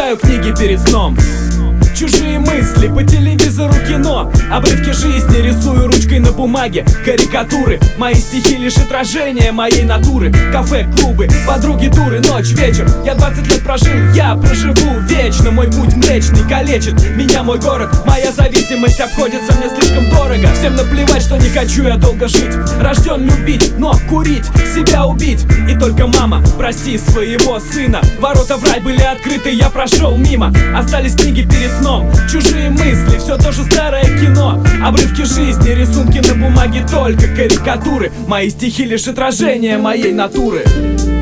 Читаю книги перед сном, чужие мысли по телевизору, кино, обрывки жизни рисую ручкой на бумаге, карикатуры. Мои стихи лишь отражение моей натуры. Кафе, клубы, подруги, туры, ночь, вечер. Я 20 лет прожил, я проживу вечно. Мой путь млечный калечит меня мой город. Моя зависимость обходится мне слишком дорого. Всем наплевать, что не хочу я долго жить. Рожден любить, но курить, себя убить. И только мама, прости своего сына. Ворота в рай были открыты, я прошел мимо. Остались книги перед сном, чужие мысли, все то же старое кино. Обрывки жизни, рисунки на бумаге, только карикатуры. Мои стихи лишь отражение моей натуры.